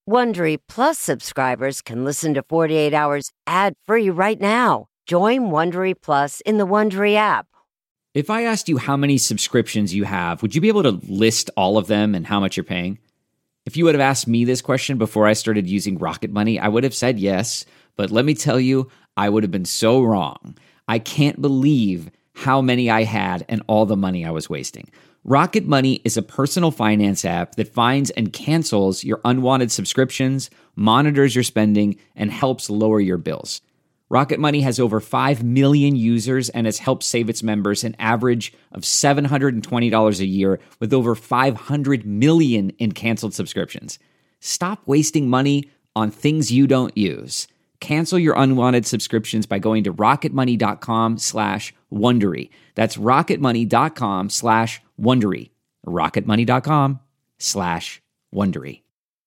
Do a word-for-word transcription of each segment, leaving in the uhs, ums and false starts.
Wondery Plus subscribers can listen to forty-eight hours ad-free right now. Join Wondery Plus in the Wondery app. If I asked you how many subscriptions you have, would you be able to list all of them and how much you're paying? If you would have asked me this question before I started using Rocket Money, I would have said yes, but let me tell you, I would have been so wrong. I can't believe how many I had and all the money I was wasting. Rocket Money is a personal finance app that finds and cancels your unwanted subscriptions, monitors your spending, and helps lower your bills. Rocket Money has over five million users and has helped save its members an average of seven hundred twenty dollars a year with over five hundred million in canceled subscriptions. Stop wasting money on things you don't use. Cancel your unwanted subscriptions by going to rocketmoney.com slash Wondery. That's rocketmoney.com slash Wondery. rocketmoney.com slash Wondery.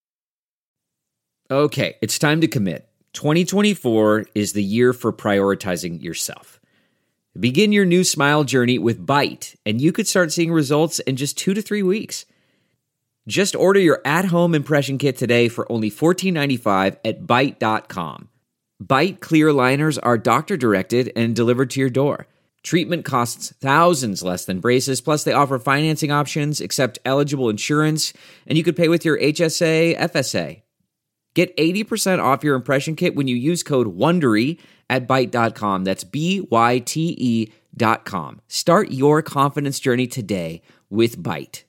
Okay, it's time to commit. twenty twenty-four is the year for prioritizing yourself. Begin your new smile journey with Byte, and you could start seeing results in just two to three weeks. Just order your at-home impression kit today for only fourteen ninety-five at byte dot com. Byte clear liners are doctor-directed and delivered to your door. Treatment costs thousands less than braces, plus they offer financing options, accept eligible insurance, and you could pay with your H S A, F S A. Get eighty percent off your impression kit when you use code WONDERY at byte dot com. That's B Y T E dot com. Start your confidence journey today with Byte.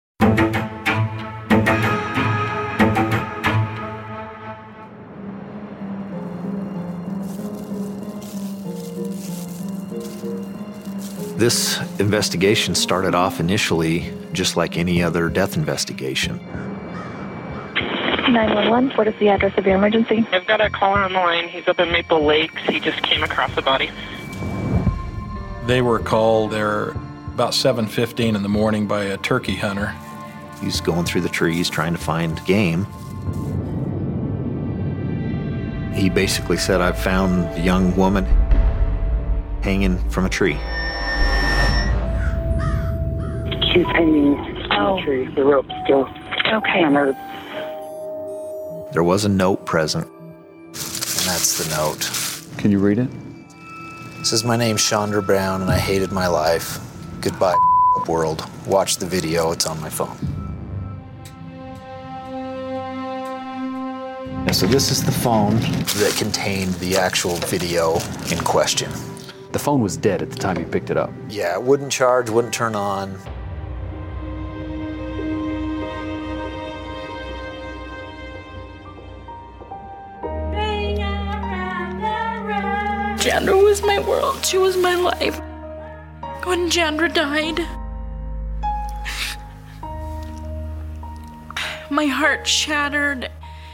This investigation started off initially just like any other death investigation. nine one one, what is the address of your emergency? I've got a caller on the line. He's up in Maple Lakes. He just came across the body. They were called there about seven fifteen in the morning by a turkey hunter. He's going through the trees trying to find game. He basically said, I've found a young woman hanging from a tree. She's hanging Oh. from a tree. The rope's still Okay. on her. There was a note present, and that's the note. Can you read it? It says, my name's Chandra Brown, and I hated my life. Goodbye, world. Watch the video. It's on my phone. And so this is the phone that contained the actual video in question. The phone was dead at the time you picked it up. Yeah, it wouldn't charge, wouldn't turn on. Chandra was my world. She was my life. When Chandra died, my heart shattered.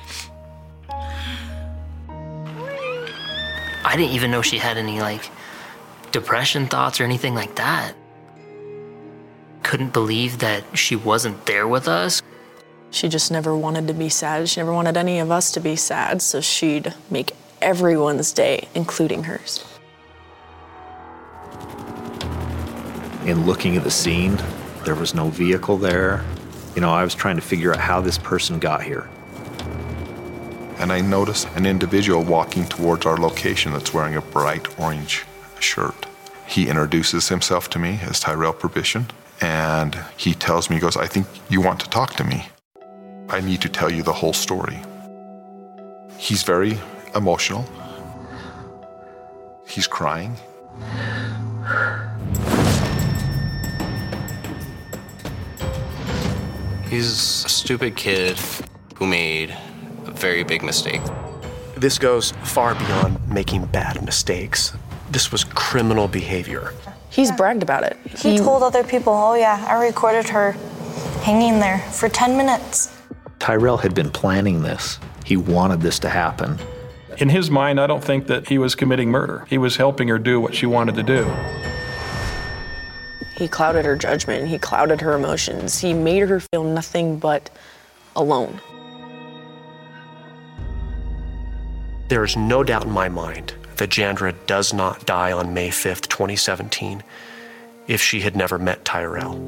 I didn't even know she had any, like, depression thoughts or anything like that. Couldn't believe that she wasn't there with us. She just never wanted to be sad. She never wanted any of us to be sad, so she'd make everyone's day, including hers. In looking at the scene, there was no vehicle there. You know, I was trying to figure out how this person got here. And I noticed an individual walking towards our location that's wearing a bright orange shirt. He introduces himself to me as Tyrell Provision, and he tells me, he goes, I think you want to talk to me. I need to tell you the whole story. He's very emotional. He's crying. He's a stupid kid who made a very big mistake. This goes far beyond making bad mistakes. This was criminal behavior. He's bragged about it. He, he told other people, oh yeah, I recorded her hanging there for ten minutes. Tyrell had been planning this. He wanted this to happen. In his mind, I don't think that he was committing murder. He was helping her do what she wanted to do. He clouded her judgment. He clouded her emotions. He made her feel nothing but alone. There is no doubt in my mind that Jandra does not die on May fifth, twenty seventeen, if she had never met Tyrell.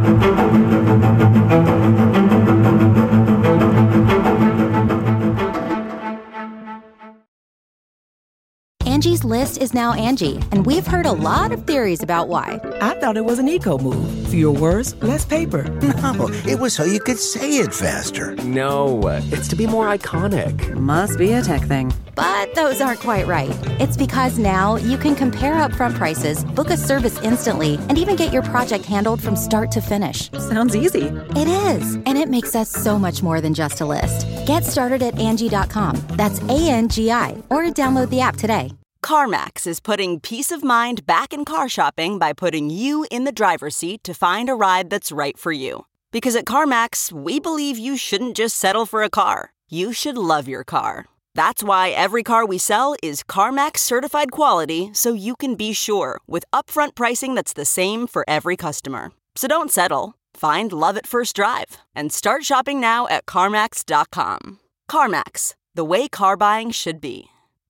Angie's List is now Angie, and we've heard a lot of theories about why. I thought it was an eco move. Fewer words, less paper. No, it was so you could say it faster. No, it's to be more iconic. Must be a tech thing. But those aren't quite right. It's because now you can compare upfront prices, book a service instantly, and even get your project handled from start to finish. Sounds easy. It is, and it makes us so much more than just a list. Get started at Angie dot com. That's A N G I, or download the app today. CarMax is putting peace of mind back in car shopping by putting you in the driver's seat to find a ride that's right for you. Because at CarMax, we believe you shouldn't just settle for a car. You should love your car. That's why every car we sell is CarMax certified quality, so you can be sure with upfront pricing that's the same for every customer. So don't settle. Find love at first drive and start shopping now at CarMax dot com. CarMax, the way car buying should be.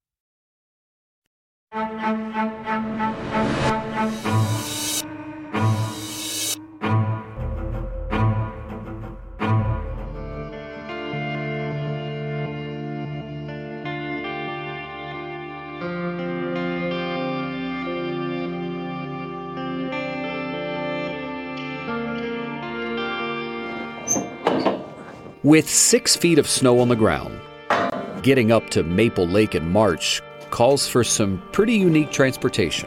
With six feet of snow on the ground, getting up to Maple Lake in March calls for some pretty unique transportation.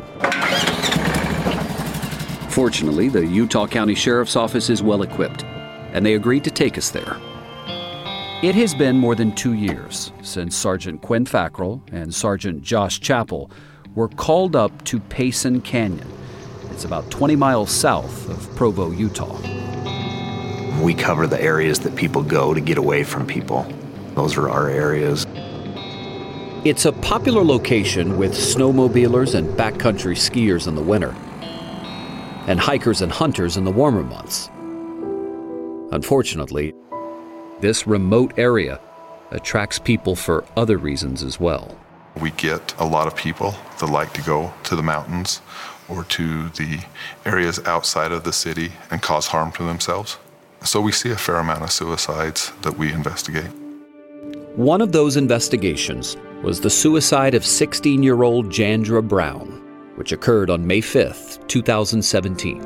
Fortunately, the Utah County Sheriff's Office is well equipped, and they agreed to take us there. It has been more than two years since Sergeant Quinn Fackrell and Sergeant Josh Chappell were called up to Payson Canyon. It's about twenty miles south of Provo, Utah. We cover the areas that people go to get away from people. Those are our areas. It's a popular location with snowmobilers and backcountry skiers in the winter, and hikers and hunters in the warmer months. Unfortunately, this remote area attracts people for other reasons as well. We get a lot of people that like to go to the mountains or to the areas outside of the city and cause harm to themselves. So we see a fair amount of suicides that we investigate. One of those investigations was the suicide of sixteen-year-old Jandra Brown, which occurred on May fifth, two thousand seventeen.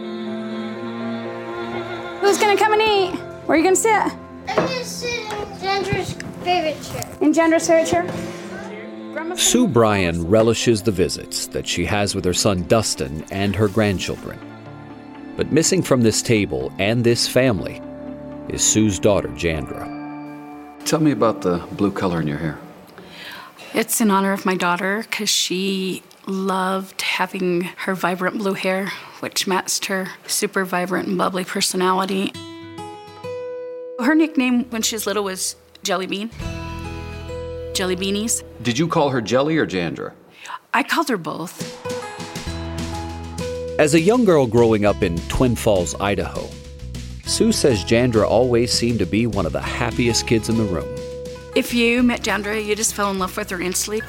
Who's gonna come and eat? Where are you gonna sit? I'm gonna sit in Jandra's favorite chair. In Jandra's favorite chair? Sue Bryan relishes the visits that she has with her son Dustin and her grandchildren. But missing from this table and this family is Sue's daughter, Jandra. Tell me about the blue color in your hair. It's in honor of my daughter because she loved having her vibrant blue hair, which matched her super vibrant and bubbly personality. Her nickname when she was little was Jelly Bean. Jelly Beanies. Did you call her Jelly or Jandra? I called her both. As a young girl growing up in Twin Falls, Idaho, Sue says Jandra always seemed to be one of the happiest kids in the room. If you met Jandra, you just fell in love with her instantly.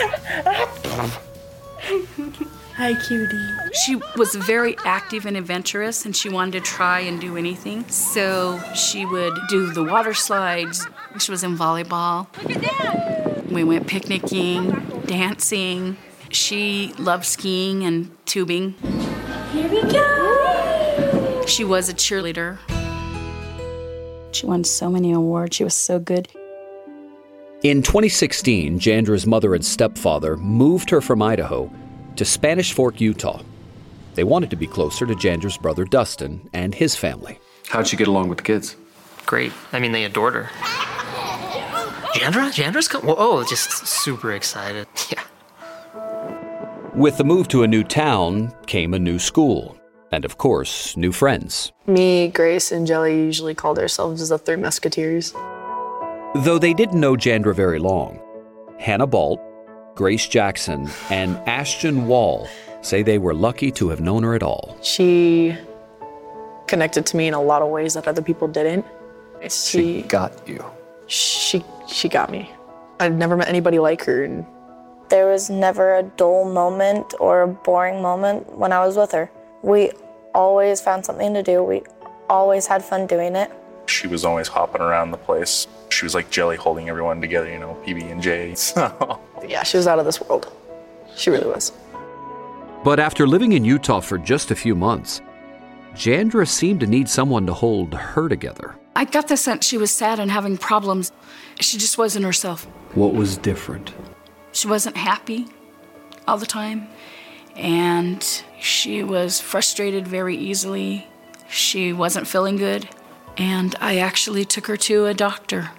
Hi, cutie. She was very active and adventurous, and she wanted to try and do anything. So she would do the water slides. She was in volleyball. Look at that! We went picnicking, dancing. She loved skiing and tubing. Here we go! She was a cheerleader. She won so many awards. She was so good. In twenty sixteen, Jandra's mother and stepfather moved her from Idaho to Spanish Fork, Utah. They wanted to be closer to Jandra's brother Dustin and his family. How'd she get along with the kids? Great. I mean, they adored her. Jandra? Jandra's come? Oh, just super excited. Yeah. With the move to a new town came a new school, and of course, new friends. Me, Grace, and Jelly usually called ourselves the Three Musketeers. Though they didn't know Jandra very long, Hannah Balt, Grace Jackson, and Ashton Wall say they were lucky to have known her at all. She connected to me in a lot of ways that other people didn't. She, she got you. She she got me. I'd never met anybody like her. And there was never a dull moment or a boring moment when I was with her. We always found something to do. We always had fun doing it. She was always hopping around the place. She was like jelly holding everyone together, you know, P B and J. So. Yeah, she was out of this world. She really was. But after living in Utah for just a few months, Jandra seemed to need someone to hold her together. I got the sense she was sad and having problems. She just wasn't herself. What was different? She wasn't happy all the time, and she was frustrated very easily. She wasn't feeling good, and I actually took her to a doctor.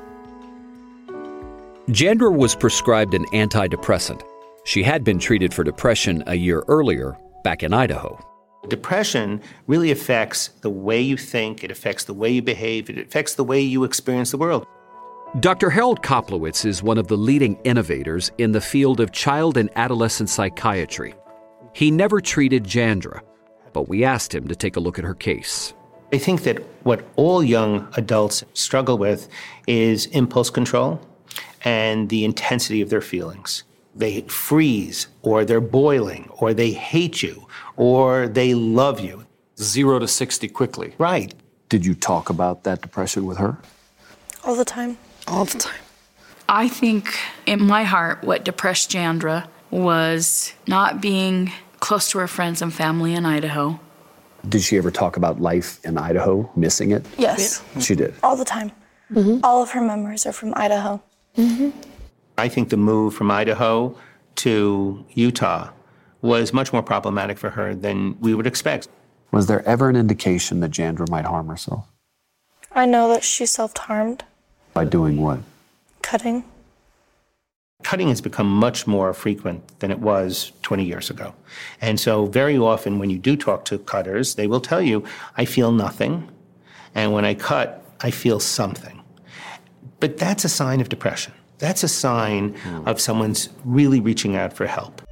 Jandra was prescribed an antidepressant. She had been treated for depression a year earlier, back in Idaho. Depression really affects the way you think, it affects the way you behave, it affects the way you experience the world. Doctor Harold Koplowitz is one of the leading innovators in the field of child and adolescent psychiatry. He never treated Jandra, but we asked him to take a look at her case. I think that what all young adults struggle with is impulse control and the intensity of their feelings. They freeze, or they're boiling, or they hate you, or they love you. Zero to sixty quickly. Right. Did you talk about that depression with her? All the time. All the time. I think in my heart what depressed Jandra was not being close to her friends and family in Idaho. Did she ever talk about life in Idaho, missing it? Yes. She did. All the time. Mm-hmm. All of her memories are from Idaho. Mm-hmm. I think the move from Idaho to Utah was much more problematic for her than we would expect. Was there ever an indication that Jandra might harm herself? I know that she self-harmed. By doing what? Cutting. Cutting has become much more frequent than it was twenty years ago. And so very often when you do talk to cutters, they will tell you, I feel nothing. And when I cut, I feel something. But that's a sign of depression. That's a sign mm. of someone's really reaching out for help.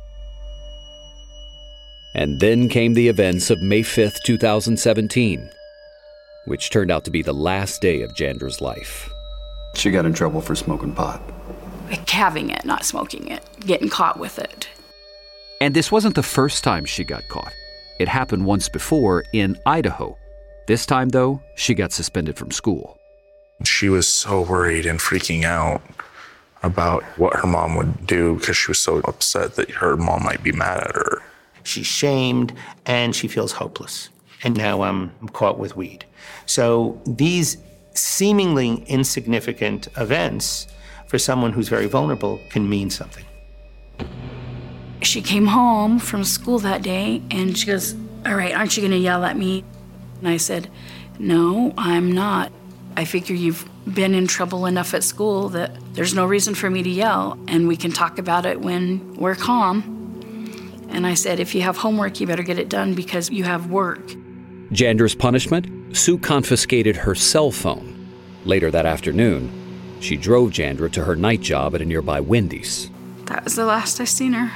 And then came the events of May fifth, two thousand seventeen, which turned out to be the last day of Jandra's life. She got in trouble for smoking pot. Like having it, not smoking it, getting caught with it. And this wasn't the first time she got caught. It happened once before in Idaho. This time, though, she got suspended from school. She was so worried and freaking out about what her mom would do because she was so upset that her mom might be mad at her. She's shamed and she feels hopeless. And now I'm caught with weed. So these seemingly insignificant events for someone who's very vulnerable can mean something. She came home from school that day and she goes, all right, aren't you gonna yell at me? And I said, no, I'm not. I figure you've been in trouble enough at school that there's no reason for me to yell, and we can talk about it when we're calm. And I said, if you have homework, you better get it done because you have work. Jandra's punishment? Sue confiscated her cell phone. Later that afternoon, she drove Jandra to her night job at a nearby Wendy's. That was the last I seen her.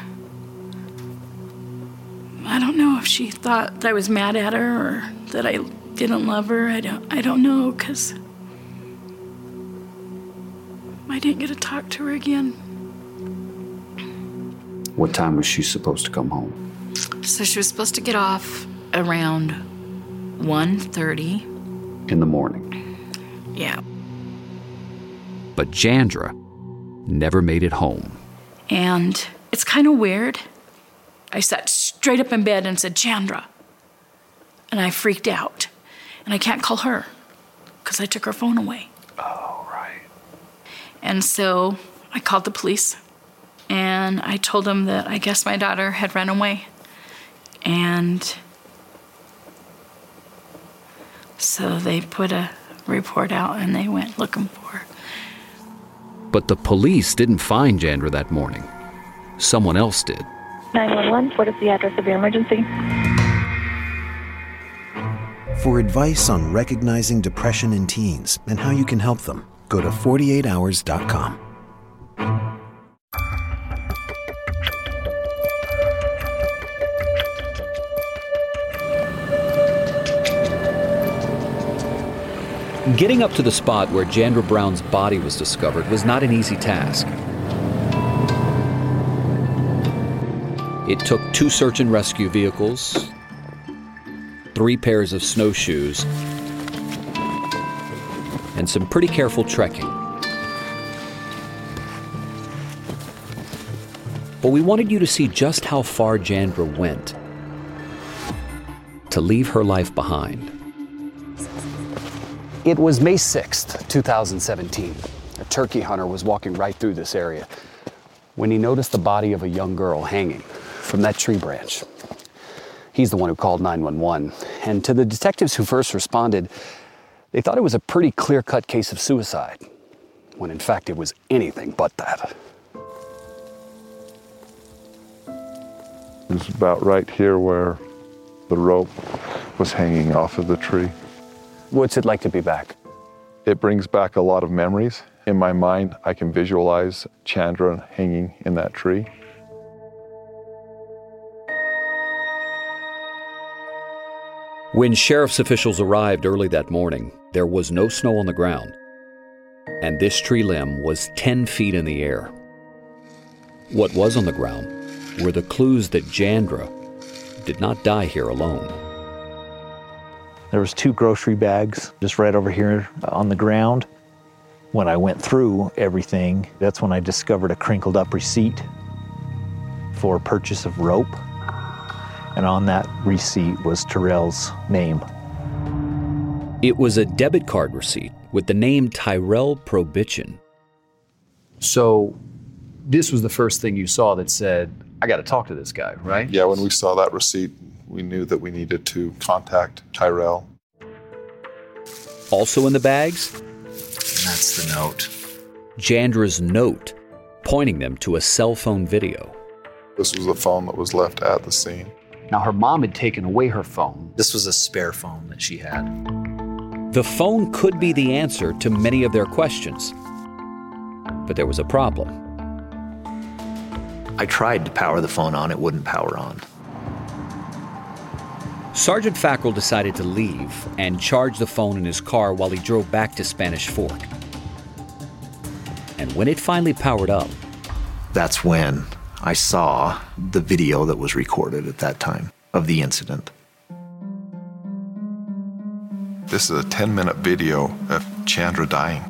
I don't know if she thought that I was mad at her or that I didn't love her. I don't, I don't know, because I didn't get to talk to her again. What time was she supposed to come home? So she was supposed to get off around one thirty. In the morning? Yeah. But Jandra never made it home. And it's kind of weird. I sat straight up in bed and said, Jandra. And I freaked out. And I can't call her because I took her phone away. Oh, right. And so I called the police and I told them that I guess my daughter had run away. And so they put a report out and they went looking for her. But the police didn't find Jandra that morning. Someone else did. nine one one, what is the address of your emergency? For advice on recognizing depression in teens and how you can help them, go to forty-eight hours dot com. Getting up to the spot where Jandra Brown's body was discovered was not an easy task. It took two search and rescue vehicles, three pairs of snowshoes, and some pretty careful trekking. But we wanted you to see just how far Jandra went to leave her life behind. It was May sixth, two thousand seventeen. A turkey hunter was walking right through this area when he noticed the body of a young girl hanging from that tree branch. He's the one who called nine one one. And to the detectives who first responded, they thought it was a pretty clear-cut case of suicide, when in fact it was anything but that. It's about right here where the rope was hanging off of the tree. What's it like to be back? It brings back a lot of memories. In my mind, I can visualize Chandra hanging in that tree. When sheriff's officials arrived early that morning, there was no snow on the ground, and this tree limb was ten feet in the air. What was on the ground were the clues that Jandra did not die here alone. There was two grocery bags just right over here on the ground. When I went through everything, that's when I discovered a crinkled up receipt for purchase of rope. And on that receipt was Tyrell's name. It was a debit card receipt with the name Tyrell Probitchen. So this was the first thing you saw that said, I got to talk to this guy, right? Yeah, when we saw that receipt, we knew that we needed to contact Tyrell. Also in the bags? And that's the note. Jandra's note, pointing them to a cell phone video. This was a phone that was left at the scene. Now, her mom had taken away her phone. This was a spare phone that she had. The phone could be the answer to many of their questions. But there was a problem. I tried to power the phone on, it wouldn't power on. Sergeant Fackrell decided to leave and charge the phone in his car while he drove back to Spanish Fork. And when it finally powered up, that's when I saw the video that was recorded at that time of the incident. This is a ten-minute video of Chandra dying.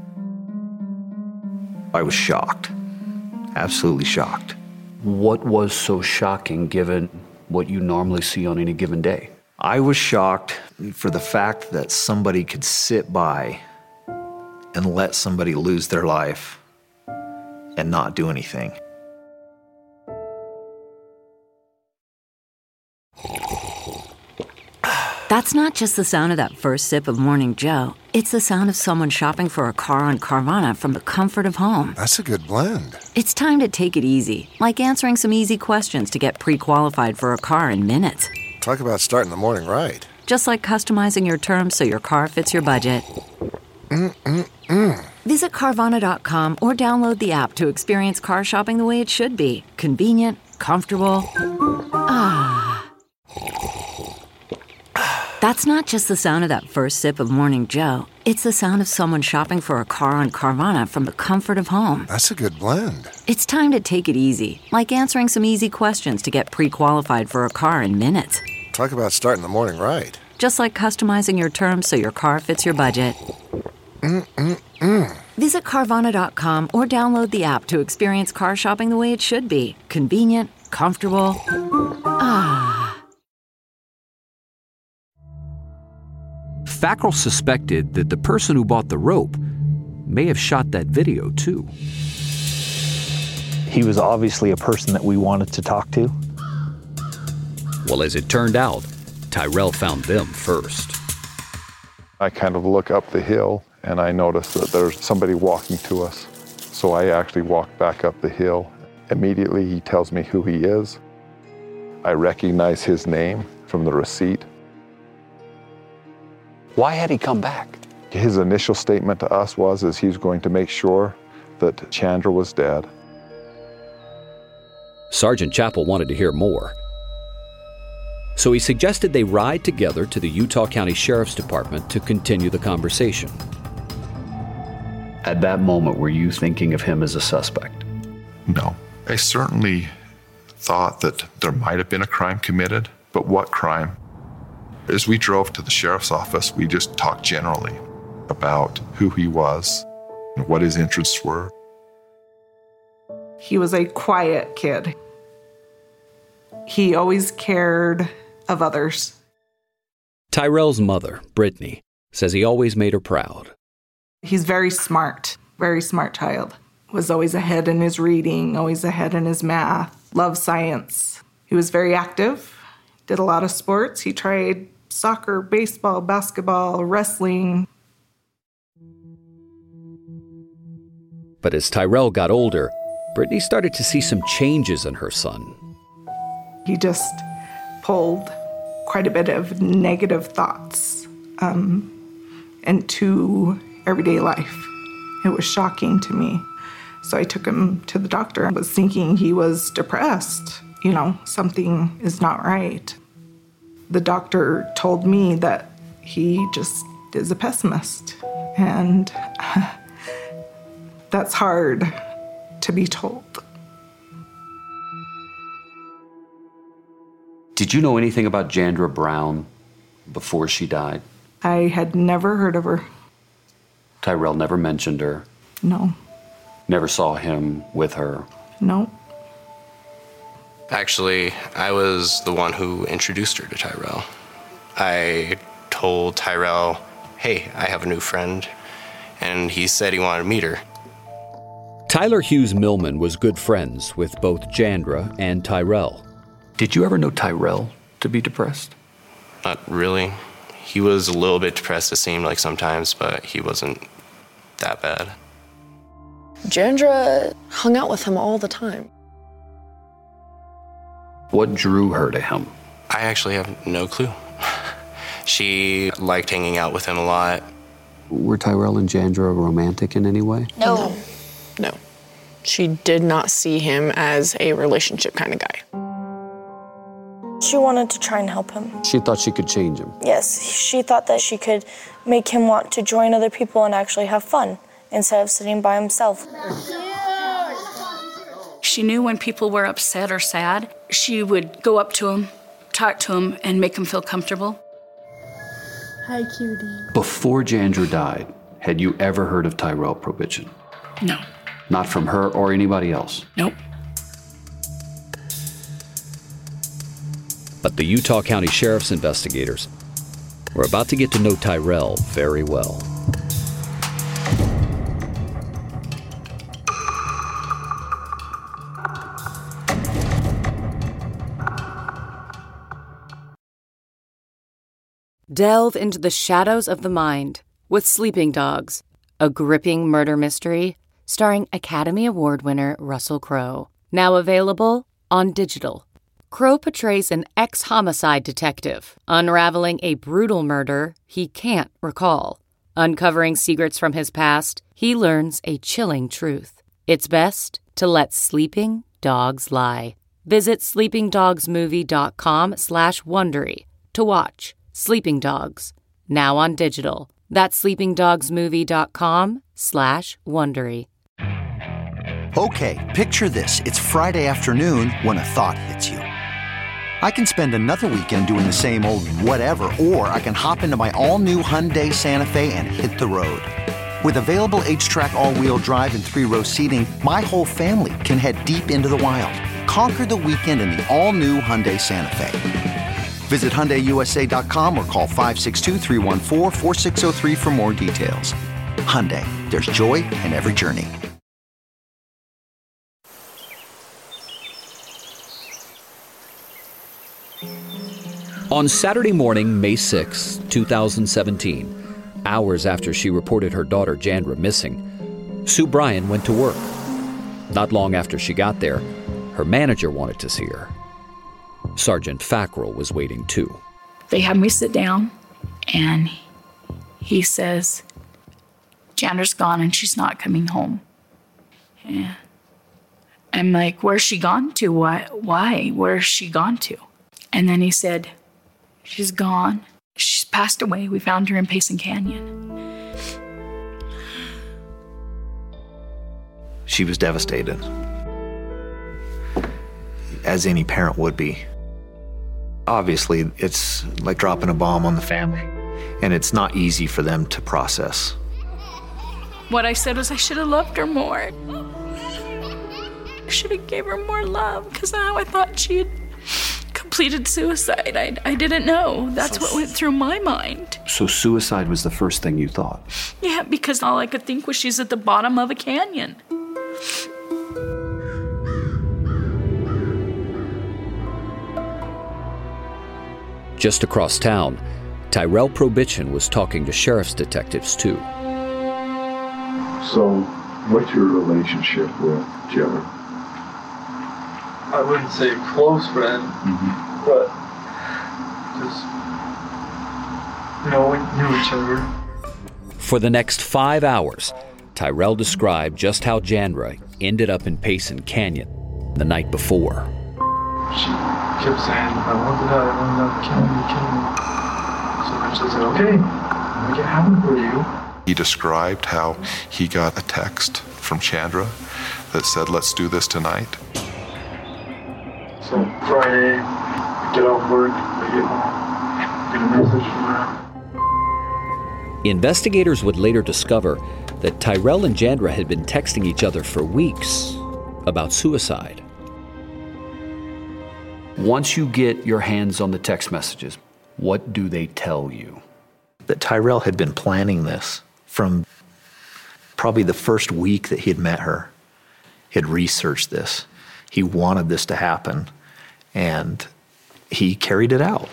I was shocked, absolutely shocked. What was so shocking given what you normally see on any given day? I was shocked for the fact that somebody could sit by and let somebody lose their life and not do anything. That's not just the sound of that first sip of Morning Joe. It's the sound of someone shopping for a car on Carvana from the comfort of home. That's a good blend. It's time to take it easy, like answering some easy questions to get pre-qualified for a car in minutes. Talk about starting the morning right. Just like customizing your terms so your car fits your budget. Mm-mm-mm. Visit Carvana dot com or download the app to experience car shopping the way it should be. Convenient, comfortable. Ah. That's not just the sound of that first sip of Morning Joe. It's the sound of someone shopping for a car on Carvana from the comfort of home. That's a good blend. It's time to take it easy, like answering some easy questions to get pre-qualified for a car in minutes. Talk about starting the morning right. Just like customizing your terms so your car fits your budget. Mm-mm-mm. Visit Carvana dot com or download the app to experience car shopping the way it should be. Convenient, comfortable. Ah. Fackrell suspected that the person who bought the rope may have shot that video too. He was obviously a person that we wanted to talk to. Well, as it turned out, Tyrell found them first. I kind of look up the hill and I notice that there's somebody walking to us. So I actually walk back up the hill. Immediately he tells me who he is. I recognize his name from the receipt. Why had he come back? His initial statement to us was is he was going to make sure that Chandra was dead. Sergeant Chappell wanted to hear more. So he suggested they ride together to the Utah County Sheriff's Department to continue the conversation. At that moment, were you thinking of him as a suspect? No. I certainly thought that there might have been a crime committed, but what crime? As we drove to the sheriff's office, we just talked generally about who he was and what his interests were. He was a quiet kid. He always cared of others. Tyrell's mother, Brittany, says he always made her proud. He's very smart, very smart child. Was always ahead in his reading, always ahead in his math, loved science. He was very active, did a lot of sports. He tried soccer, baseball, basketball, wrestling. But as Tyrell got older, Brittany started to see some changes in her son. He just pulled quite a bit of negative thoughts um, into everyday life. It was shocking to me. So I took him to the doctor. I was thinking he was depressed. You know, something is not right. The doctor told me that he just is a pessimist. And that's hard to be told. Did you know anything about Jandra Brown before she died? I had never heard of her. Tyrell never mentioned her? No. Never saw him with her? No. Actually, I was the one who introduced her to Tyrell. I told Tyrell, hey, I have a new friend, and he said he wanted to meet her. Tyler Hughes Millman was good friends with both Jandra and Tyrell. Did you ever know Tyrell to be depressed? Not really. He was a little bit depressed, it seemed like sometimes, but he wasn't that bad. Jandra hung out with him all the time. What drew her to him? I actually have no clue. She liked hanging out with him a lot. Were Tyrell and Jandra romantic in any way? No. No. She did not see him as a relationship kind of guy. She wanted to try and help him. She thought she could change him. Yes, she thought that she could make him want to join other people and actually have fun instead of sitting by himself. She knew when people were upset or sad, she would go up to him, talk to him, and make him feel comfortable. Hi, cutie. Before Jandra died, had you ever heard of Tyrell Probitchen? No. Not from her or anybody else? Nope. But the Utah County Sheriff's investigators were about to get to know Tyrell very well. Delve into the shadows of the mind with Sleeping Dogs, a gripping murder mystery starring Academy Award winner Russell Crowe. Now available on digital. Crowe portrays an ex-homicide detective, unraveling a brutal murder he can't recall. Uncovering secrets from his past, he learns a chilling truth. It's best to let sleeping dogs lie. Visit sleepingdogsmovie.com slash Wondery to watch Sleeping Dogs, now on digital. That's sleepingdogsmovie.com slash Wondery. Okay, picture this. It's Friday afternoon when a thought hits you. I can spend another weekend doing the same old whatever, or I can hop into my all-new Hyundai Santa Fe and hit the road. With available H-Track all-wheel drive and three-row seating, my whole family can head deep into the wild. Conquer the weekend in the all-new Hyundai Santa Fe. Visit Hyundai U S A dot com or call five six two, three one four, four six zero three for more details. Hyundai, there's joy in every journey. On Saturday morning, May sixth, two thousand seventeen, hours after she reported her daughter Jandra missing, Sue Bryan went to work. Not long after she got there, her manager wanted to see her. Sergeant Fackrell was waiting too. They had me sit down, and he says, Jandra's gone and she's not coming home. And I'm like, where's she gone to? Why? Why? Where's she gone to? And then he said, she's gone. She's passed away. We found her in Payson Canyon. She was devastated, as any parent would be. Obviously, it's like dropping a bomb on the family, and it's not easy for them to process. What I said was I should have loved her more. I should have gave her more love, because now I thought she had completed suicide. I, I didn't know. That's what went through my mind. So suicide was the first thing you thought? Yeah, because all I could think was she's at the bottom of a canyon. Just across town, Tyrell Probitchen was talking to sheriff's detectives too. So, what's your relationship with Jenna? I wouldn't say close friend, mm-hmm. but just, you know, we knew each other. For the next five hours, Tyrell described just how Jandra ended up in Payson Canyon the night before. She kept saying, I want to die, I want to die, kill me, kill me. So I said, okay, make it happen for you. He described how he got a text from Chandra that said, let's do this tonight. So Friday, I get off work, I get home, get a message from her. Investigators would later discover that Tyrell and Jandra had been texting each other for weeks about suicide. Once you get your hands on the text messages, what do they tell you? That Tyrell had been planning this from probably the first week that he had met her. He had researched this. He wanted this to happen, and he carried it out.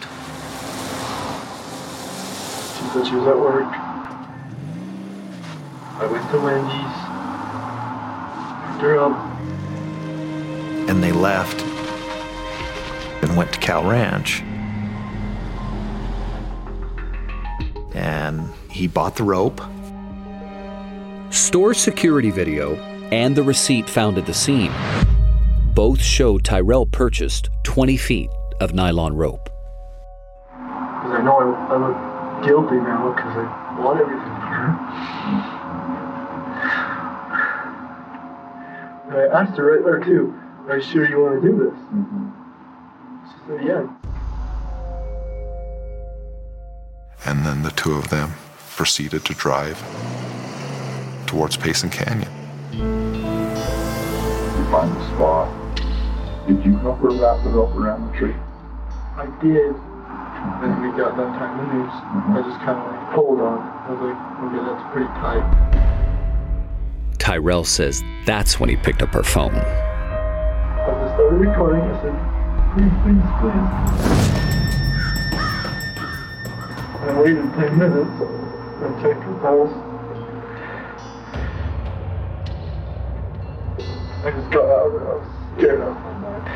She said she was at work. I went to Wendy's, picked her up. And they left and went to Cal Ranch. And he bought the rope. Store security video and the receipt found at the scene both show Tyrell purchased twenty feet of nylon rope. Because I know I, I look guilty now because I want everything from her. And I asked her right there too, are you sure you want to do this? Mm-hmm. She said, yeah. And then the two of them proceeded to drive towards Payson Canyon. You find the spot. Did you help her wrap the rope around the tree? I did. Then we got that time the news. Mm-hmm. I just kind of like pulled on it. I was like, okay, that's pretty tight. Tyrell says that's when he picked up her phone. I just started recording. I said, please, please, please. I waited ten minutes and checked her pulse. I just got out of it. I was scared out of my mind.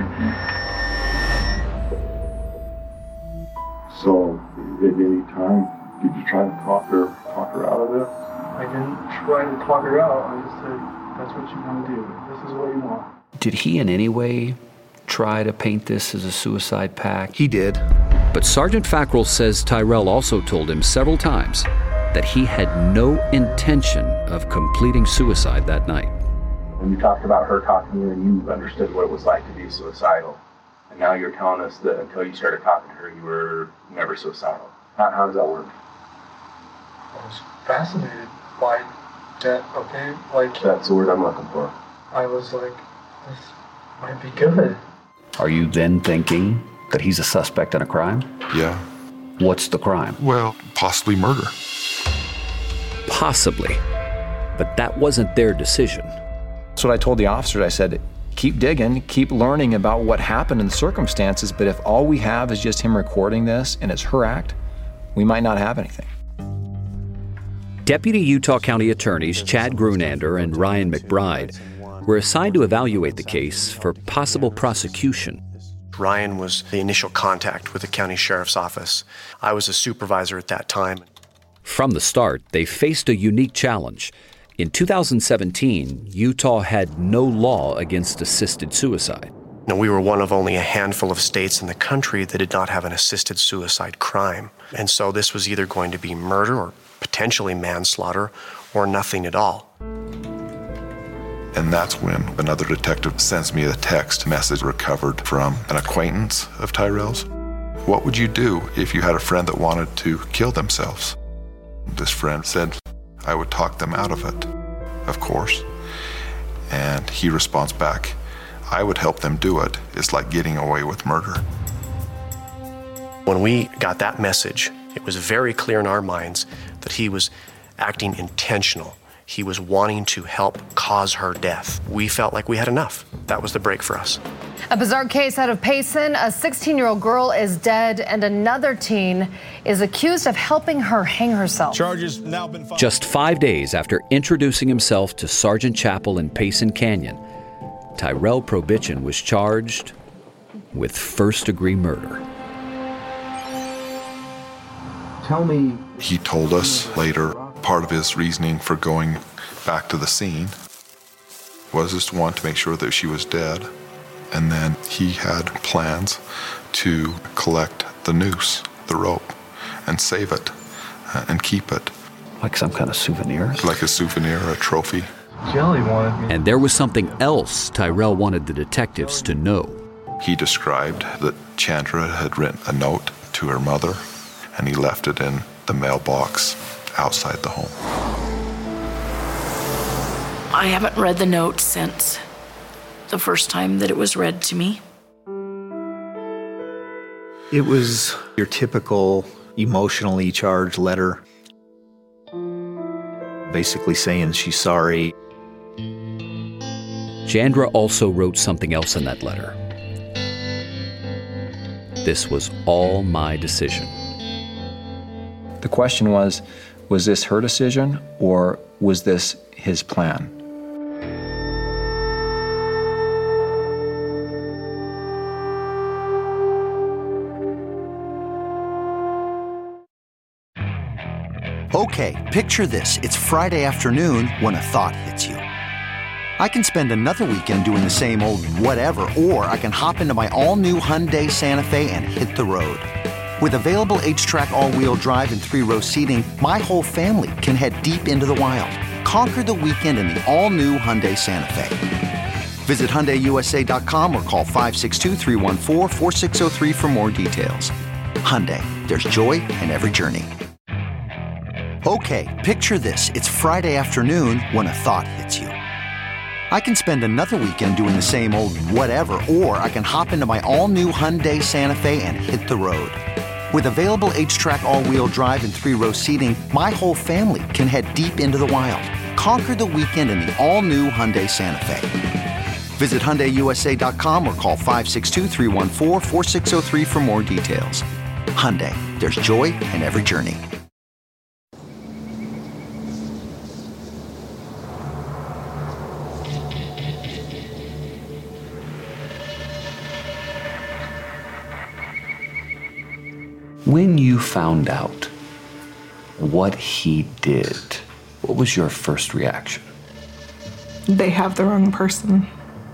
So, at any time, did you try to talk her, talk her out of this? I didn't try to talk her out. I just said, that's what you want to do. This is what you want. Did he in any way try to paint this as a suicide pact? He did. But Sergeant Fackrell says Tyrell also told him several times that he had no intention of completing suicide that night. When you talked about her talking to you and you understood what it was like to be suicidal, and now you're telling us that until you started talking to her, you were never suicidal. How, how does that work? I was fascinated by that, okay? Like, that's the word I'm looking for. I was like, this might be good. Are you then thinking that he's a suspect in a crime? Yeah. What's the crime? Well, possibly murder. Possibly. But that wasn't their decision. That's what I told the officers. I said, keep digging, keep learning about what happened in the circumstances, but if all we have is just him recording this and it's her act, we might not have anything. Deputy Utah County Attorneys Chad Grunander and Ryan McBride were assigned to evaluate the case for possible prosecution. Ryan was the initial contact with the county sheriff's office. I was a supervisor at that time. From the start, they faced a unique challenge. In two thousand seventeen, Utah had no law against assisted suicide. Now, we were one of only a handful of states in the country that did not have an assisted suicide crime. And so this was either going to be murder or potentially manslaughter or nothing at all. And that's when another detective sends me a text message recovered from an acquaintance of Tyrell's. what would you do if you had a friend that wanted to kill themselves? This friend said, I would talk them out of it, of course. And he responds back, I would help them do it. It's like getting away with murder. When we got that message, it was very clear in our minds that he was acting intentional. He was wanting to help cause her death. We felt like we had enough. That was the break for us. A bizarre case out of Payson. A sixteen-year-old girl is dead, and another teen is accused of helping her hang herself. Charges now been filed. Just five days after introducing himself to Sergeant Chappell in Payson Canyon, Tyrell Probitchen was charged with first-degree murder. Tell me. He told us later part of his reasoning for going back to the scene was just one, to make sure that she was dead. And then he had plans to collect the noose, the rope, and save it uh, and keep it. Like some kind of souvenir? Like a souvenir, a trophy. Jelly wanted me. And there was something else Tyrell wanted the detectives to know. He described that Chandra had written a note to her mother, and he left it in the mailbox outside the home. I haven't read the note since the first time that it was read to me. It was your typical emotionally charged letter, basically saying she's sorry. Chandra also wrote something else in that letter. This was all my decision. The question was, was this her decision or was this his plan? Okay, picture this. It's Friday afternoon when a thought hits you. I can spend another weekend doing the same old whatever, or I can hop into my all-new Hyundai Santa Fe and hit the road. With available H-Track all-wheel drive and three-row seating, my whole family can head deep into the wild. Conquer the weekend in the all-new Hyundai Santa Fe. Visit Hyundai U S A dot com or call five six two, three one four, four six zero three for more details. Hyundai, there's joy in every journey. Okay, picture this. It's Friday afternoon when a thought hits you. I can spend another weekend doing the same old whatever, or I can hop into my all-new Hyundai Santa Fe and hit the road. With available H-Track all-wheel drive and three-row seating, my whole family can head deep into the wild. Conquer the weekend in the all-new Hyundai Santa Fe. Visit Hyundai U S A dot com or call five six two, three one four, four six zero three for more details. Hyundai, there's joy in every journey. When you found out what he did, what was your first reaction? They have the wrong person.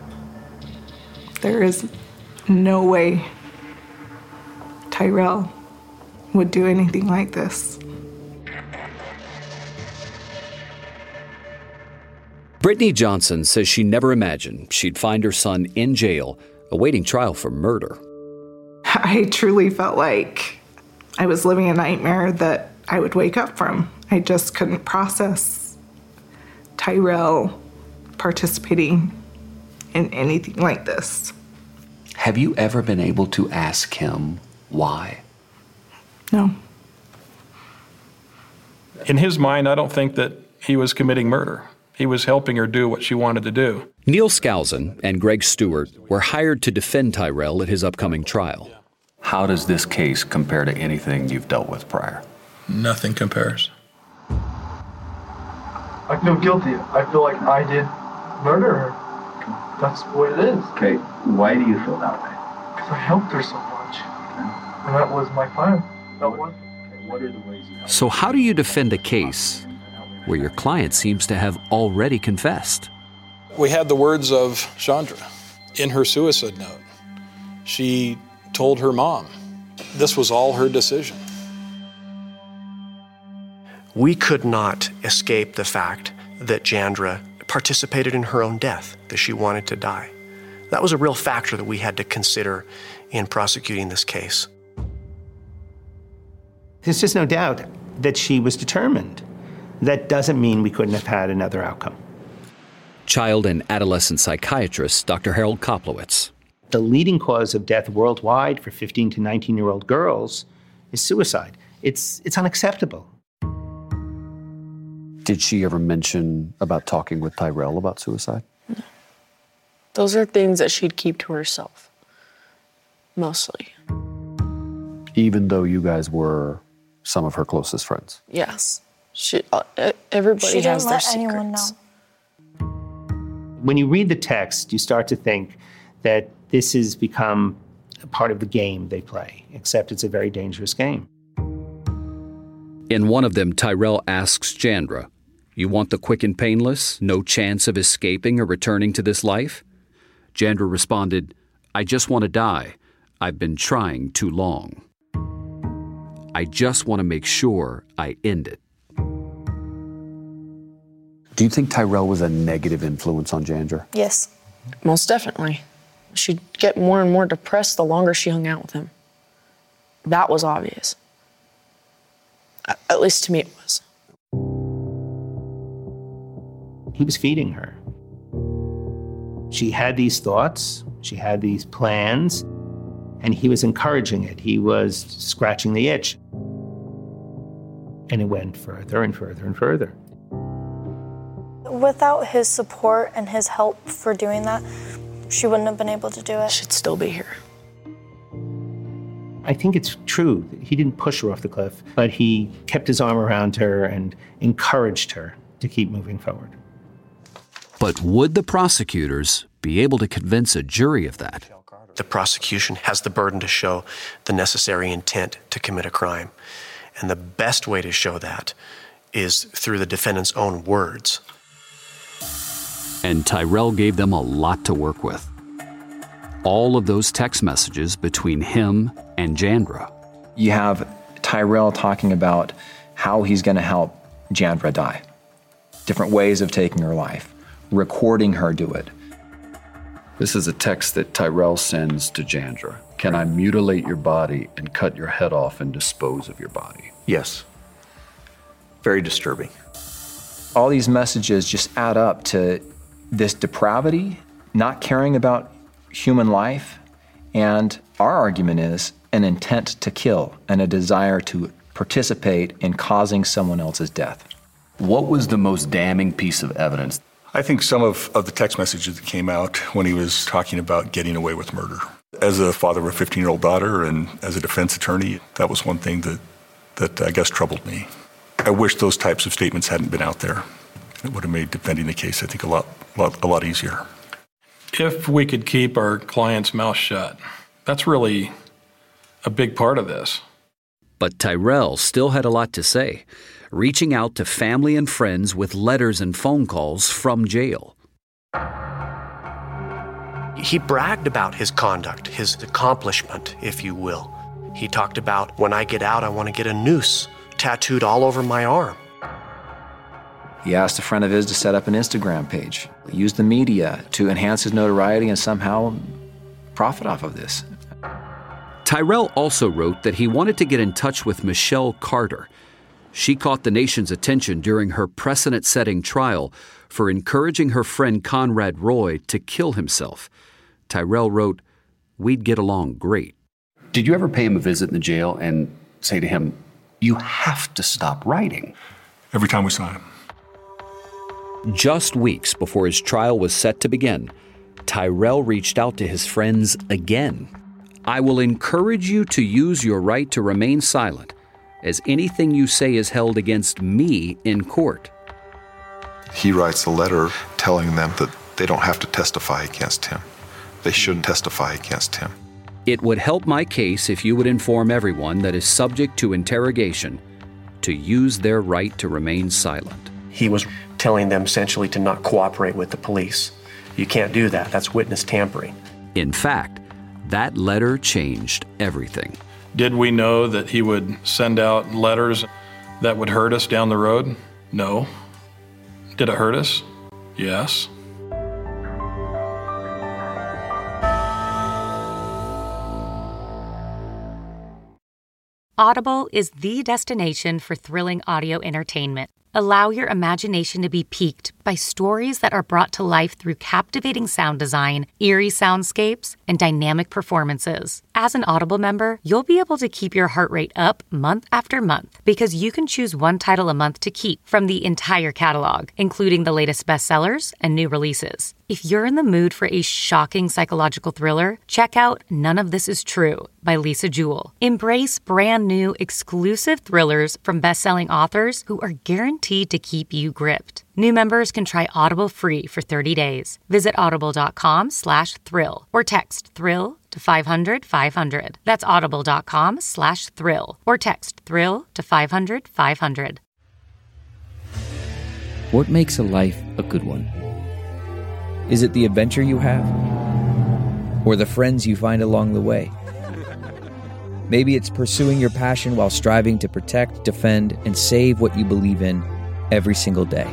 There is no way Tyrell would do anything like this. Brittany Johnson says she never imagined she'd find her son in jail awaiting trial for murder. I truly felt like I was living a nightmare that I would wake up from. I just couldn't process Tyrell participating in anything like this. Have you ever been able to ask him why? No. In his mind, I don't think that he was committing murder. He was helping her do what she wanted to do. Neil Skousen and Greg Stewart were hired to defend Tyrell at his upcoming trial. How does this case compare to anything you've dealt with prior? Nothing compares. I feel guilty. I feel like I did murder her. That's what it is. Okay, why do you feel that way? Because I helped her so much. And that was my plan. That was. What are the ways you help? So how do you defend a case where your client seems to have already confessed? We had the words of Chandra in her suicide note. She told her mom this was all her decision. We could not escape the fact that Chandra participated in her own death, that she wanted to die. That was a real factor that we had to consider in prosecuting this case. There's just no doubt that she was determined. That doesn't mean we couldn't have had another outcome. Child and adolescent psychiatrist Doctor Harold Koplowitz. The leading cause of death worldwide for fifteen to nineteen-year-old girls is suicide. It's, it's unacceptable. Did she ever mention about talking with Tyrell about suicide? No. Those are things that she'd keep to herself, mostly. Even though you guys were some of her closest friends? Yes. She, uh, everybody she has their let anyone secrets. know. When you read the text, you start to think that this has become a part of the game they play, except it's a very dangerous game. In one of them, Tyrell asks Jandra, "You want the quick and painless, no chance of escaping or returning to this life?" Jandra responded, "I just want to die. I've been trying too long. I just want to make sure I end it." Do you think Tyrell was a negative influence on Jandra? Yes. Most definitely. She'd get more and more depressed the longer she hung out with him. That was obvious. At least to me it was. He was feeding her. She had these thoughts, she had these plans, and he was encouraging it. He was scratching the itch. And it went further and further and further. Without his support and his help for doing that, she wouldn't have been able to do it. She'd still be here. I think it's true. He didn't push her off the cliff, but he kept his arm around her and encouraged her to keep moving forward. But would the prosecutors be able to convince a jury of that? The prosecution has the burden to show the necessary intent to commit a crime. And the best way to show that is through the defendant's own words. And Tyrell gave them a lot to work with. All of those text messages between him and Jandra. You have Tyrell talking about how he's going to help Jandra die. Different ways of taking her life. Recording her do it. This is a text that Tyrell sends to Jandra. "Can I mutilate your body and cut your head off and dispose of your body?" Yes. Very disturbing. All these messages just add up to this depravity, not caring about human life, and our argument is an intent to kill and a desire to participate in causing someone else's death. What was the most damning piece of evidence? I think some of, of the text messages that came out when he was talking about getting away with murder. As a father of a fifteen-year-old daughter and as a defense attorney, that was one thing that, that I guess troubled me. I wish those types of statements hadn't been out there. It would have made defending the case, I think, a lot, lot, a lot easier. If we could keep our client's mouth shut, that's really a big part of this. But Tyrell still had a lot to say, reaching out to family and friends with letters and phone calls from jail. He bragged about his conduct, his accomplishment, if you will. He talked about, when I get out, I want to get a noose tattooed all over my arm. He asked a friend of his to set up an Instagram page, use the media to enhance his notoriety and somehow profit off of this. Tyrell also wrote that he wanted to get in touch with Michelle Carter. She caught the nation's attention during her precedent-setting trial for encouraging her friend Conrad Roy to kill himself. Tyrell wrote, "We'd get along great." Did you ever pay him a visit in the jail and say to him, "You have to stop writing"? Every time we saw him. Just weeks before his trial was set to begin, Tyrell reached out to his friends again. "I will encourage you to use your right to remain silent, as anything you say is held against me in court." He writes a letter telling them that they don't have to testify against him. They shouldn't testify against him. "It would help my case if you would inform everyone that is subject to interrogation to use their right to remain silent." He was telling them essentially to not cooperate with the police. You can't do that. That's witness tampering. In fact, that letter changed everything. Did we know that he would send out letters that would hurt us down the road? No. Did it hurt us? Yes. Audible is the destination for thrilling audio entertainment. Allow your imagination to be piqued by stories that are brought to life through captivating sound design, eerie soundscapes, and dynamic performances. As an Audible member, you'll be able to keep your heart rate up month after month because you can choose one title a month to keep from the entire catalog, including the latest bestsellers and new releases. If you're in the mood for a shocking psychological thriller, check out None of This Is True by Lisa Jewell. Embrace brand new, exclusive thrillers from best-selling authors who are guaranteed to keep you gripped. New members can try Audible free for thirty days. Visit audible.com slash thrill or text thrill to five hundred five hundred. That's audible.com slash thrill or text thrill to five hundred five hundred. What makes a life a good one? Is it the adventure you have? Or the friends you find along the way? Maybe it's pursuing your passion while striving to protect, defend, and save what you believe in every single day.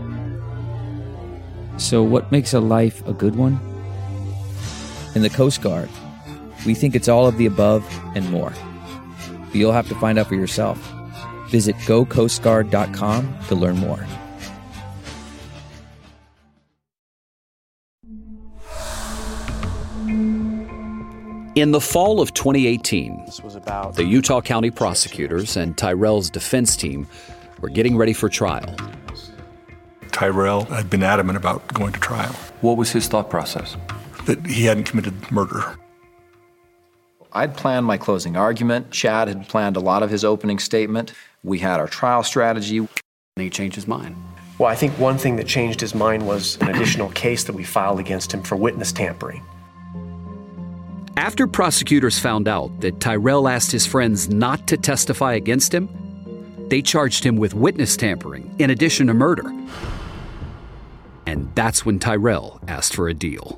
So what makes a life a good one? In the Coast Guard, we think it's all of the above and more. But you'll have to find out for yourself. Visit go coast guard dot com to learn more. In the fall of twenty eighteen, the Utah County prosecutors and Tyrell's defense team were getting ready for trial. Tyrell had been adamant about going to trial. What was his thought process? That he hadn't committed murder. I'd planned my closing argument. Chad had planned a lot of his opening statement. We had our trial strategy. And he changed his mind. Well, I think one thing that changed his mind was an additional case that we filed against him for witness tampering. After prosecutors found out that Tyrell asked his friends not to testify against him, they charged him with witness tampering in addition to murder. And that's when Tyrell asked for a deal.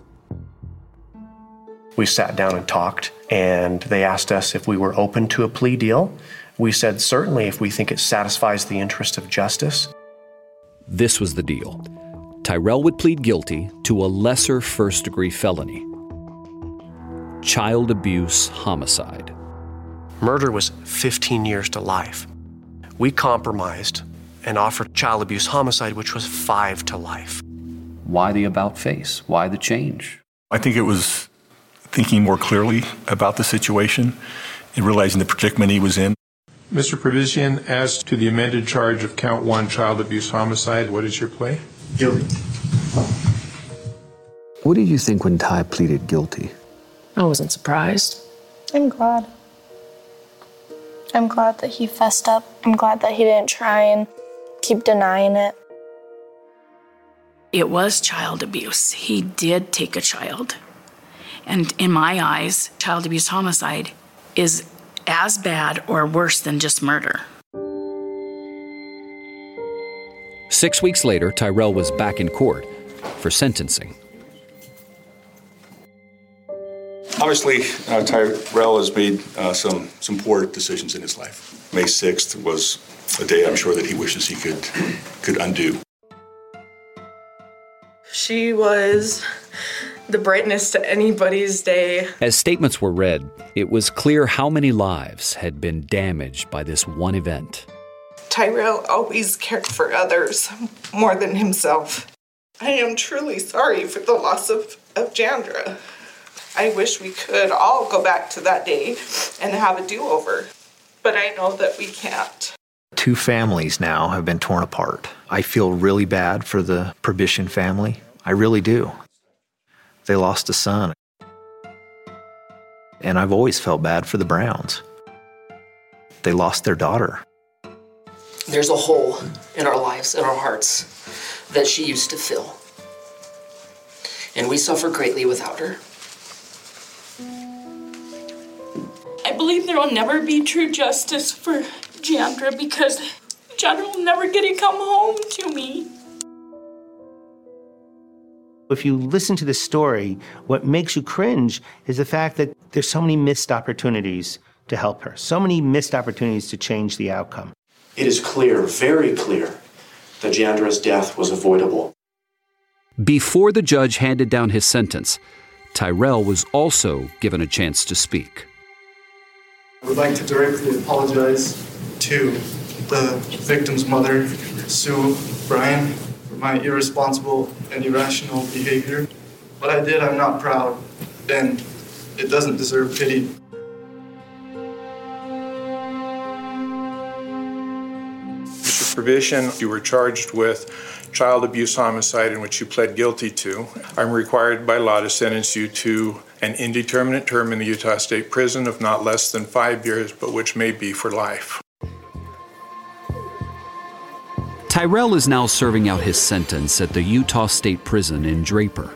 We sat down and talked, and they asked us if we were open to a plea deal. We said certainly if we think it satisfies the interest of justice. This was the deal. Tyrell would plead guilty to a lesser first-degree felony. Child abuse homicide. Murder was fifteen years to life. We compromised and offered child abuse homicide, which was five to life. Why the about face? Why the change? I think it was thinking more clearly about the situation and realizing the predicament he was in. Mister Provision, as to the amended charge of count one, child abuse homicide, what is your plea? Guilty. What did you think when Ty pleaded guilty? I wasn't surprised. I'm glad. I'm glad that he fessed up. I'm glad that he didn't try and keep denying it. It was child abuse. He did take a child. And in my eyes, child abuse homicide is as bad or worse than just murder. Six weeks later, Tyrell was back in court for sentencing. Obviously, uh, Tyrell has made uh, some, some poor decisions in his life. May sixth was a day I'm sure that he wishes he could, could undo. She was the brightness to anybody's day. As statements were read, it was clear how many lives had been damaged by this one event. Tyrell always cared for others more than himself. I am truly sorry for the loss of, of Jandra. I wish we could all go back to that day and have a do-over, but I know that we can't. Two families now have been torn apart. I feel really bad for the Probition family. I really do. They lost a son. And I've always felt bad for the Browns. They lost their daughter. There's a hole in our lives, in our hearts, that she used to fill. And we suffer greatly without her. I believe there will never be true justice for Jandra because Jandra will never get to come home to me. If you listen to the story, what makes you cringe is the fact that there's so many missed opportunities to help her, so many missed opportunities to change the outcome. It is clear, very clear, that Jandra's death was avoidable. Before the judge handed down his sentence, Tyrell was also given a chance to speak. I would like to directly apologize to the victim's mother, Sue Bryan, for my irresponsible and irrational behavior. What I did, I'm not proud, and it doesn't deserve pity. Mister Probation, you were charged with child abuse homicide in which you pled guilty to. I'm required by law to sentence you to an indeterminate term in the Utah State Prison of not less than five years, but which may be for life. Tyrell is now serving out his sentence at the Utah State Prison in Draper.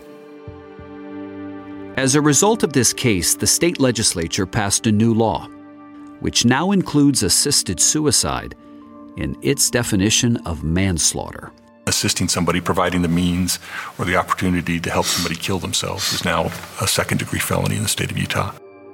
As a result of this case, the state legislature passed a new law, which now includes assisted suicide in its definition of manslaughter. Assisting somebody, providing the means or the opportunity to help somebody kill themselves is now a second-degree felony in the state of Utah.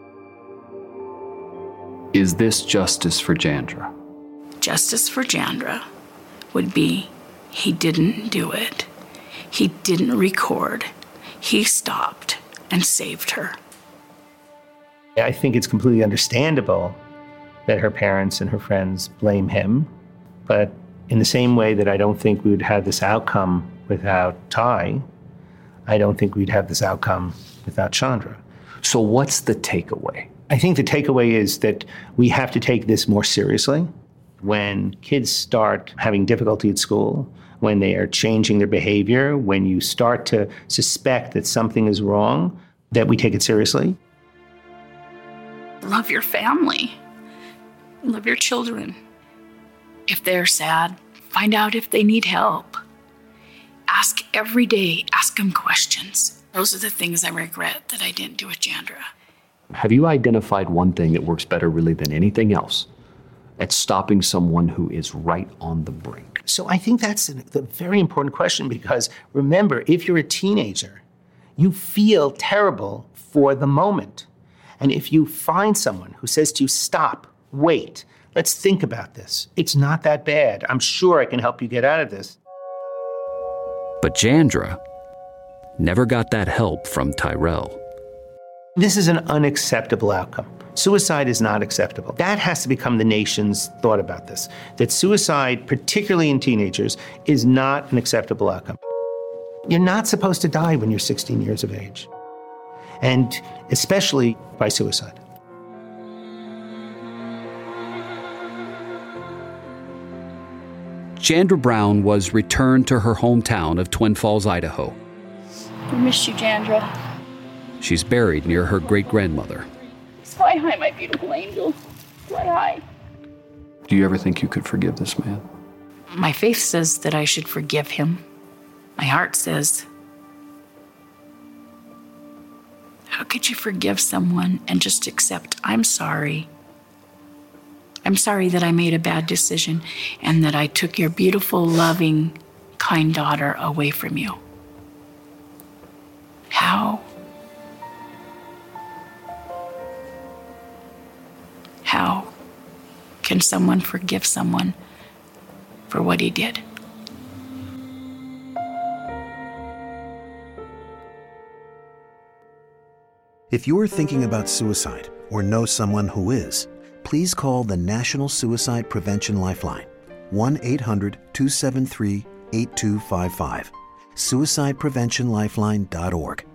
Is this justice for Jandra? Justice for Jandra would be he didn't do it. He didn't record. He stopped and saved her. I think it's completely understandable that her parents and her friends blame him, but in the same way that I don't think we would have this outcome without Ty, I don't think we'd have this outcome without Chandra. So what's the takeaway? I think the takeaway is that we have to take this more seriously. When kids start having difficulty at school, when they are changing their behavior, when you start to suspect that something is wrong, that we take it seriously. Love your family. Love your children. If they're sad, find out if they need help. Ask every day, ask them questions. Those are the things I regret that I didn't do with Jandra. Have you identified one thing that works better really than anything else at stopping someone who is right on the brink? So I think that's a, a very important question, because remember, if you're a teenager, you feel terrible for the moment. And if you find someone who says to you, stop, wait, let's think about this. It's not that bad. I'm sure I can help you get out of this. But Jandra never got that help from Tyrell. This is an unacceptable outcome. Suicide is not acceptable. That has to become the nation's thought about this, that suicide, particularly in teenagers, is not an acceptable outcome. You're not supposed to die when you're sixteen years of age, and especially by suicide. Jandra Brown was returned to her hometown of Twin Falls, Idaho. I miss you, Jandra. She's buried near her great-grandmother. Fly high, my beautiful angel. Fly high. Do you ever think you could forgive this man? My faith says that I should forgive him. My heart says, how could you forgive someone and just accept, I'm sorry. I'm sorry that I made a bad decision and that I took your beautiful, loving, kind daughter away from you. How? How can someone forgive someone for what he did? If you're thinking about suicide or know someone who is, please call the National Suicide Prevention Lifeline, one eight hundred two seven three eight two five five, suicide prevention lifeline dot org.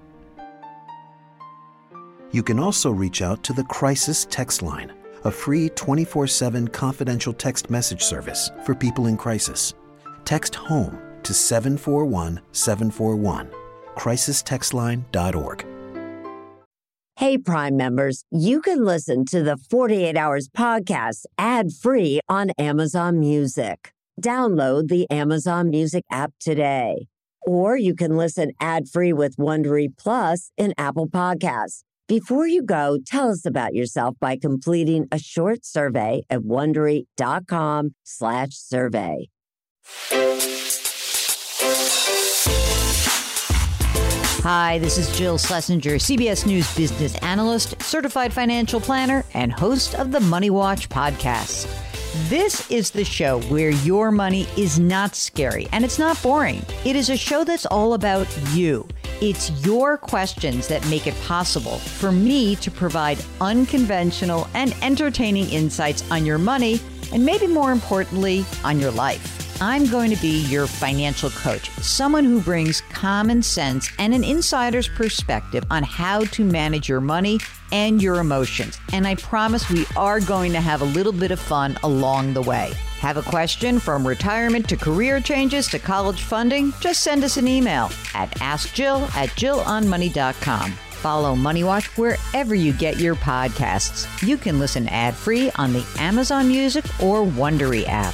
You can also reach out to the Crisis Text Line, a free twenty-four seven confidential text message service for people in crisis. Text HOME to seven four one seven four one, crisis text line dot org. Hey, Prime members, you can listen to the forty-eight hours podcast ad-free on Amazon Music. Download the Amazon Music app today. Or you can listen ad-free with Wondery Plus in Apple Podcasts. Before you go, tell us about yourself by completing a short survey at Wondery.com slash survey. Hi, this is Jill Schlesinger, C B S News business analyst, certified financial planner, and host of the Money Watch podcast. This is the show where your money is not scary and it's not boring. It is a show that's all about you. It's your questions that make it possible for me to provide unconventional and entertaining insights on your money, and maybe more importantly, on your life. I'm going to be your financial coach, someone who brings common sense and an insider's perspective on how to manage your money and your emotions. And I promise we are going to have a little bit of fun along the way. Have a question from retirement to career changes to college funding? Just send us an email at askjill at jill on money dot com. Follow Money Watch wherever you get your podcasts. You can listen ad-free on the Amazon Music or Wondery app.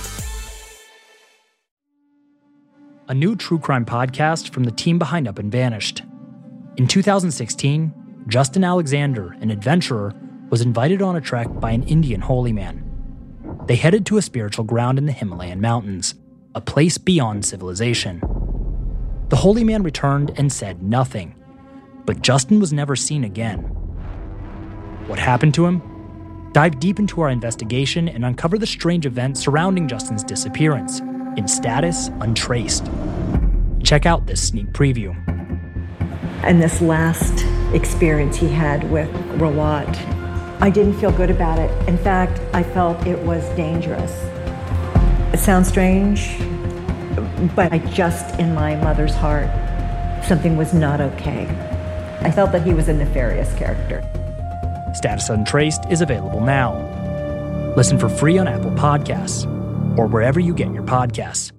A new true crime podcast from the team behind Up and Vanished. In two thousand sixteen, Justin Alexander, an adventurer, was invited on a trek by an Indian holy man. They headed to a spiritual ground in the Himalayan mountains, a place beyond civilization. The holy man returned and said nothing, but Justin was never seen again. What happened to him? Dive deep into our investigation and uncover the strange events surrounding Justin's disappearance, in status untraced. Check out this sneak preview. And this last experience he had with Rawat, I didn't feel good about it. In fact, I felt it was dangerous. It sounds strange, but I just, in my mother's heart, something was not okay. I felt that he was a nefarious character. Status Untraced is available now. Listen for free on Apple Podcasts or wherever you get your podcasts.